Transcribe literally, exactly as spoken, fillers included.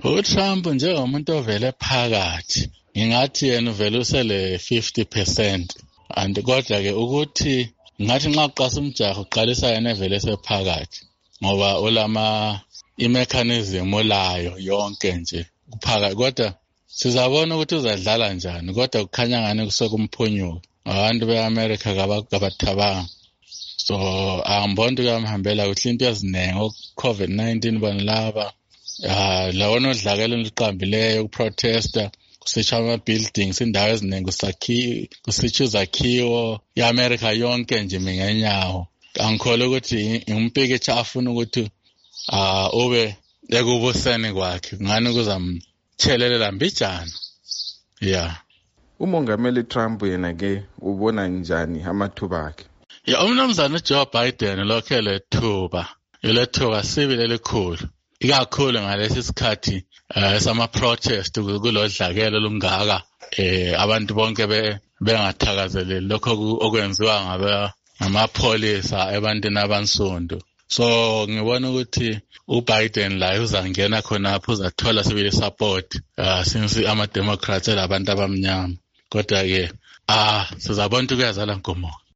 uTrump njengomuntu ovele phakathi ngingathi yena uvele usele fifty percent and kodwa ke ukuthi ngathi nxa uqasa umjaho uqalisa yena evele sephakathi ngoba ulama imechanism olayo yonke nje kuphakathi kodwa sizabona ukuthi uzadlala njani kodwa kukhanya ngani kusokumphunyuka abantu beAmerica kabathabanga so angibona ukuthi kuyamhambela kuhle into ezinengi COVID nineteen bona laba ah lawona odlakela liqambileyo ukuprotesta kusitsha ama buildings indawo eziningi kusakhiwa kusitsha izakhiwo yeAmerica yonke nje mingenyawo angikholwa ukuthi umpikitsha afuna ukuthi ah ube ekubuseni kwakhe ngani kuzamthelelela mbijana yeah. Umongameli Trump yena ke ubona njani amathuba akhe? Ya umnumzana Joe Biden lokho lethuba ilethuba sibile elikhulu ikakhulu ngalesi sikhathi esama protest kulodlakela lungaka eh abantu bonke bengathakazeleli lokho okwenziwa ngabe ngamapolisa ebantwini abansundu. So ngibona ukuthi uBiden la uzangena khonapho uzathola sibili support uh, since ama Democrats labantu abamnyama kodwa ke ah sizabona ukuthi kuyazala nkomo.